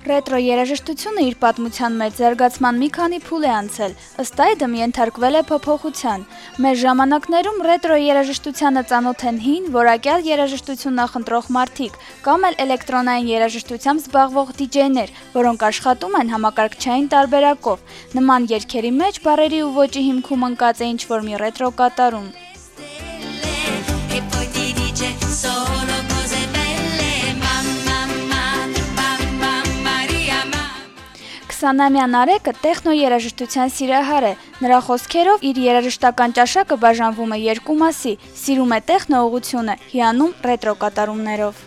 Ռետրո երաժշտությունը իր պատմության մեջ զարգացման մի քանի փուլ է անցել, ըստ այդմ ենթարկվել է փոփոխության։ Մեր ժամանակներում ռետրո երաժշտությանը ծանոթ են հին, որակյալ երաժշտություն նախընտրող մարդիկ կամ էլ էլեկտրոնային երաժշտությամբ զբաղվող դիջեյներ, որոնք աշխատում են համակարգչային տարբերակով։ Նման երգերի մեջ բառերի ու ոճի հիմքում ընկած է ինչ-որ մի ռետրո կատարում։ 20-ամյա Արեգը տեխնո երաժշտության սիրահար է։ Նրա խոսքերով իր երաժշտական ճաշակը բաժանվում է երկու մասի՝ սիրում է տեխնո ուղղությունը, հիանում ռետրո կատարումներով։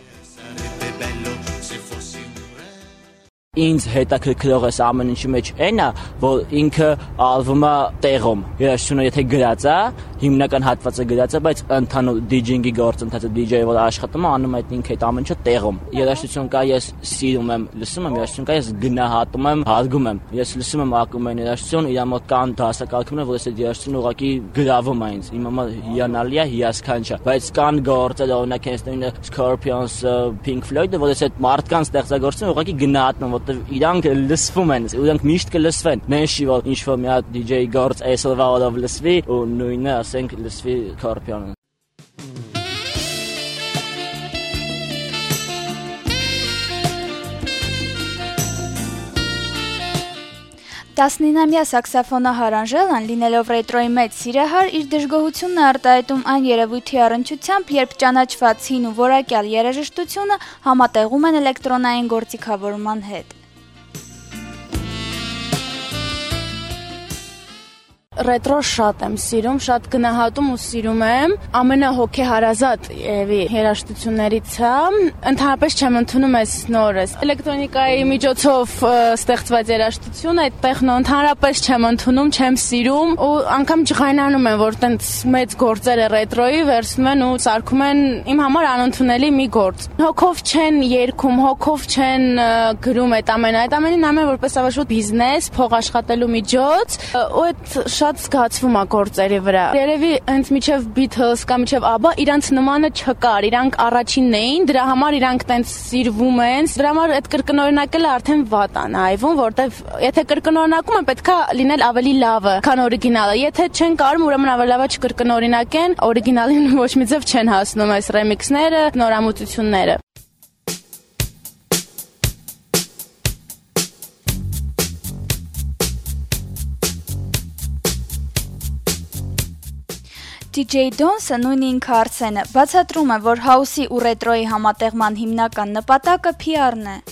Ինձ հետաքրքրող է ամեն ինչի մեջ այն է, որ ինքը ալվում է տեղում։ Երաժշտությունը եթե գրած է, հիմնական հատվածը գրած է, բայց ընդհանուր դիջինգի գործընթացը դիջեյը որ աշխատում է, անում է ինքը այդ ամեն ինչը տեղում։ Երաժշտություն կա ես սիրում եմ, լսում եմ, երաժշտություն կա ես գնահատում եմ, հարգում եմ։ Ես լսում եմ ակումբային երաժշտություն, իր մոտ կան դասակարգումներ, որ ես այդ երաժշտությունը ուղղակի գրավում է ինձ։ Իմ համար հիանալի է, հիասքանչ է, բայց կան գործեր, օրինակ այս նույնը Scorpions, Pink Floyd-ը, որ ես այդ մարդկանց ստեղծագործությունը ուղղակի գնահատում եմ, իրանք լսվում են, իրանք միշտ կլսվեն։ Նենշի որ ինչ-որ մի հատ DJ գործ այսօրվա օրով լսվի ու նույնը ասենք լսվի Scorpion-ը։ 19-ամյա սաքսոֆոնահար Անժելան, լինելով ռետրոյի մեծ սիրահար, իր դժգոհությունն է արտահայտում այն երևույթի առնչությամբ, երբ ճանաչված հին ու որակյալ երաժշտությունը համատեղում են էլեկտրոնային գործիքավորման հետ։ Ռետրո շատ եմ սիրում, շատ գնահատում ու սիրում եմ, ամենահոգեհարազատ երաժշտություններից է, ընդհանրապես չեմ ընդունում այս նորս։ Էլեկտրոնիկայի միջոցով ստեղծված երաժշտություն, այդ տեխնո ընդհանրապես չեմ ընդունում, չեմ սիրում ու անգամ ջղայնանում եմ, որ տենց մեծ գործերը ռետրոյի վերցնում են ու սարքում են իմ համար անընդունելի մի գործ։ Հոգով չեն երգում, հոգով չեն գրում այդ ամենին նայում որպես ավելին բիզնես, փող աշխատելու միջոց, ու այդ շատ զգացվում է գործերի վրա։ Երևի հենց միջև Beatles կամ միջև ABBA իրանց նմանը չկար, իրանք առաջինն էին, դրա համար իրանք տենց սիրվում են, դրա համար այդ կրկնօրինակելը արդեն վատ է նայվում, որտեվ եթե կրկնօրինակում են պետքա լինել ավելի լավը, քան օրիգինալը։ Եթե չեն կարում, ուրեմն ավելի լավ է չկրկնօրինակեն, օրիգինալին ոչ մի ձև չեն հասնում այս ռեմիքսները, նորամուծությունները։ DJ Don's-ը նույն ինքը Արսենը բացատրում է, որ հաուսի ու ռետրոյի համատեղման հիմնական նպատակը PR-ն է։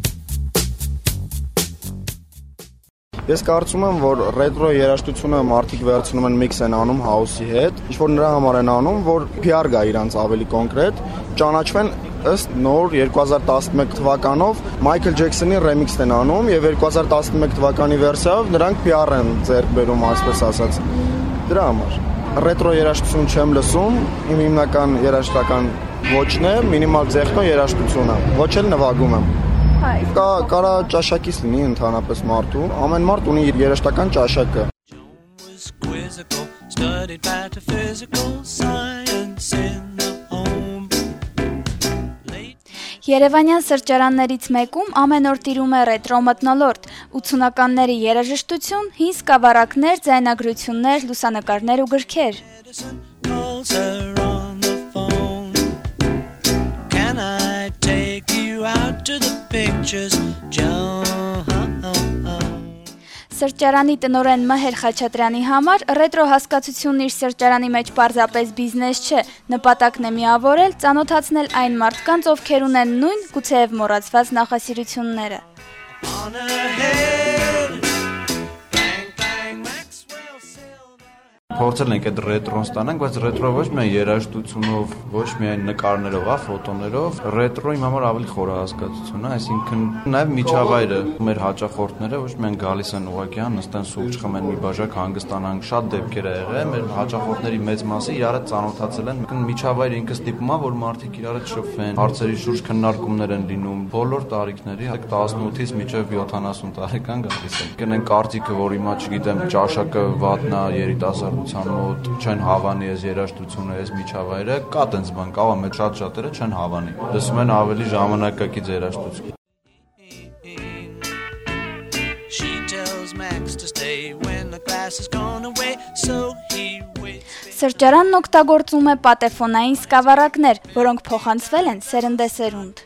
Ես կարծում եմ, որ ռետրո երաժշտությունը մարդիկ վերցնում են միքս են անում հաուսի հետ, ինչ որ նրա համար են անում, որ PR գա իրանց ավելի կոնկրետ, ճանաչվեն ըստ նոր 2011 թվականով Michael Jackson-ի ռեմիքսն են անում եւ 2011 թվականի վերսիայով նրանք PR են ձեռք բերում, այսպես ասած։ Դրա համար ռետրո երաժշտություն չեմ լսում, իմ հիմնական երաժշտական ոճն է մինիմալ տեխնո երաժշտությունը, ոչ էլ նվագում եմ։ Կարա ճաշակից լինի ընդհանրապես մարդու, ամեն մարդ ունի իր երաժշտական ճաշակը։ Երևանյան սրճարաններից մեկում ամեն օր տիրում է ռետրո մթնոլորտ, 80-ականների երաժշտություն, հին սկավառակներ, ձայնագրություններ, լուսանկարներ ու գրքեր։ Սրճարանի տնօրեն Մհեր Խաչատրյանի համար ռետրո հասկացությունն իր սրճարանի մեջ պարզապես բիզնես չէ, նպատակն է միավորել, ծանոթացնել այն մարդկանց, ովքեր ունեն նույն, գուցեև մոռացված նախասիրությունները։ Փորձել ենք այդ ռետրոն ստանանք, բայց ռետրո ոչ միայն երաժշտությունով, ոչ միայն նկարներով, ֆոտոներով, ռետրո իմ համար ավելի խորահասկացություն է, այսինքն նաև միջավայրը, մեր հաճախորդները ոչ միայն գալիս են ուղղակի նստեն սուրճ խմեն մի բաժակ հանգստանանք, շատ դեպքեր է եղել, մեր հաճախորդների մեծ մասը իրար հետ ծանոթացել են, միջավայրը ինքը ստիպում է, որ մարդիկ իրար հետ շփվեն, հարցերի շուրջ քննարկումներ են լինում, բոլոր տարիքների, 18-ից մինչև 70 տարեկան գալիս են։ Կնեն կարծիքը, որ հիմա չգիտեմ, ճաշակը վատնա երիտասարդության մոտ չեն հավանի այս երաժշտությունը, այս միջավայրը, կա տենց բան, կա մեծ շատ շատերը չեն հավանի։ Լսում են ավելի ժամանակակից երաժշտություն։ Սրճարանն օգտագործում է պատեֆոնային սկավառակներ, որոնք փոխանցվել են սերնդեսերունդ։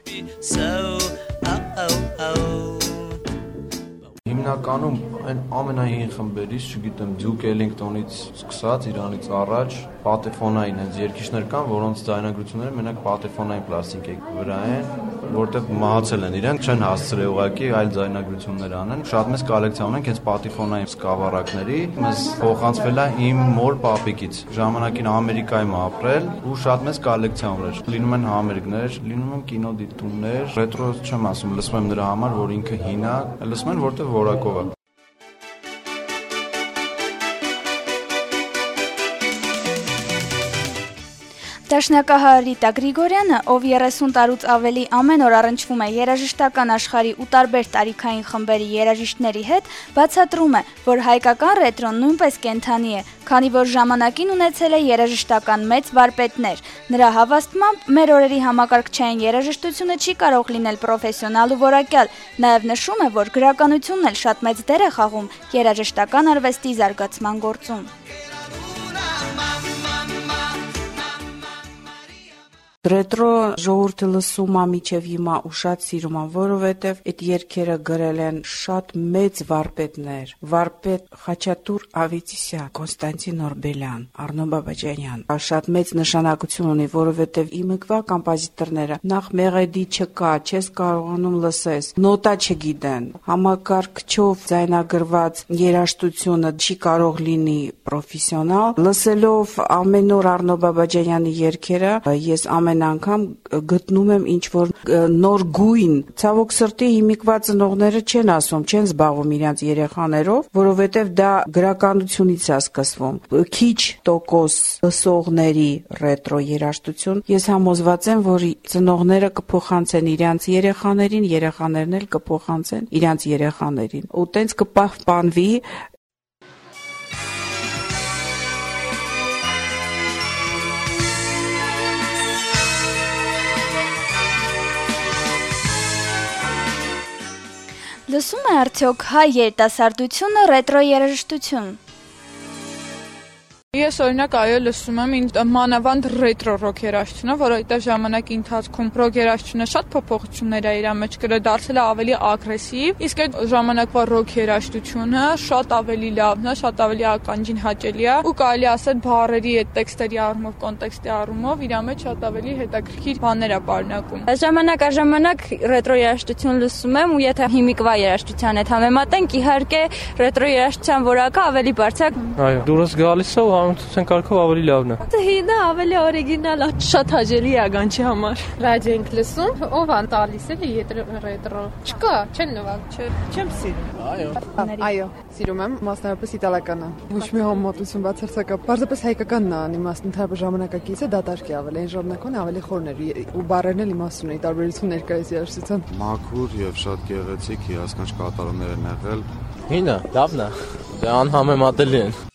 Հիմնականում այն ամենահին խմբերից, չգիտեմ, Duke Ellington-ից սկսած Իրանից առաջ պատեֆոնային հենց երգիչներ կան, որոնց ձայնագրությունները մենակ պատեֆոնային պլաստիկայի վրա են, որտեղ մահացել են իրենք, չեն հասցրել ուղղակի այլ ձայնագրություններ անեն։ Շատ մեծ կոլեկցիա ունենք հենց պատեֆոնային սկավառակների։ Մեզ փոխանցվել է իմ մոր պապիկից։ Ժամանակին Ամերիկայում ապրել ու շատ մեծ կոլեկցիա ուներ։ Լինում են համերգներ, լինում են կինոդիտումներ, ռետրո չեմ ասում, լսում եմ նրա համար, որ ինքը հին է, լսում են որտեղ որակով է։ Դաշնակահար Ռիտա Գրիգորյանը, ով 30 տարուց ավելի ամեն օր առնչվում է երաժշտական աշխարհի ու տարբեր տարիքային խմբերի երաժիշտների հետ, բացատրում է, որ հայկական ռետրոն նույնպես կենդանի է, քանի որ ժամանակին ունեցել է երաժշտական մեծ վարպետներ։ Նրա հավաստմամբ մեր օրերի համակարգչային երաժշտությունը չի կարող լինել պրոֆեսիոնալ ու որակյալ, նաև նշում է, որ գրականությունն էլ շատ մեծ դեր է խաղում երաժշտական արվեստի զարգացման գործում։ Ռետրո ժողովուրդը լսում է մինչև հիմա ու շատ սիրում է, որովհետև այդ երգերը գրել են շատ մեծ վարպետներ։ Վարպետ Խաչատուր Ավետիսյան, Կոնստանտին Օրբելյան, Արնո Բաբաջանյան։ Շատ մեծ նշանակություն ունի, որովհետև իմիկվա կոմպոզիտորները նախ մեղեդի չկա, չես կարողանում լսես, նոտա չգիտեն։ Համակարգչով ձայնագրված երաժշտությունը չի կարող լինի պրոֆեսիոնալ։ Լսելով ամեն օր Արնո Բաբաջանյանի երգերը, ես ամեն անգամ գտնում եմ ինչ-որ նոր գույն։ Ցավոք սրտի հիմիկվա ծնողները չեն ասում, չեն զբաղվում իրենց երեխաներով, որովհետև դա գրականությունից է սկսվում։ Քիչ տոկոս լսողների ռետրո երաժշտություն, ես համոզված եմ, որ ծնողները կփոխանցեն իրենց երեխաներին, երեխաներն էլ կփոխանցեն իրենց երեխաներին։ Ու տենց կպահպանվի Լսում է արդյոք հայ երիտասարդությունը ռետրո երաժշտություն։ Ես օրինակ այո լսում եմ մանավանդ ռետրո ռոք երաժշտությունը, որովհետև ժամանակի ընթացքում ռոք երաժշտությունը շատ փոփոխություններ է իր մեջ կրել, դարձել է ավելի ագրեսիվ, իսկ այդ ժամանակվա ռոք երաժշտությունը շատ ավելի լավն է, շատ ավելի ականջին հաճելի է ու կարելի ասել բառերի այդ տեքստերի առումով, կոնտեքստի առումով իր մեջ շատ ավելի հետաքրքիր բաներ է պարունակում։ Ժամանակ առ ժամանակ ռետրո երաժշտություն լսում եմ ու եթե հիմիկվա երաժշտության հետ համեմատենք, իհարկե ռետրո երաժշտության որակը ավելի բարձր։ Այո, դուրս գալիս է Ցեն կարգով ավելի լավն է։ Հինը ավելի օրիգինալ է, շատ հաճելի է ականջի համար։ Ռադիո ենք լսում, ով ան տալիս էլի ռետրո։ Չկա, չեն նվագ, չեմ սիրում։ Այո, սիրում եմ, մասնավորապես իտալականը։ Ոչ մի համեմատություն բացարձակապ։ Պարզապես հայկականն է անիմաստ, ընդհանրապես ժամանակակիցը դատարկ է ավելի, այն ժամանակոն ավելի խորն էր ու բառերն էլ իմաստուն էին, տարբերություն ներկայիս երաժշտության։ Մաքուր եւ շատ գեղեցիկ հիասքանչ կատարումներ են եղել։ Հինը, լավն է։ Դե անհամեմատելի են։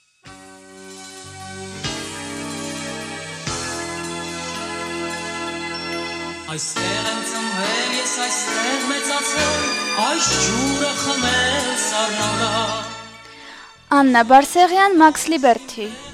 Այստեղ եմ ծնվել, ես այստեղ մեծացել, այս ջուրը խմել սառնալա։ Աննա Բարսեղյան, Մաքս Լիբերթի։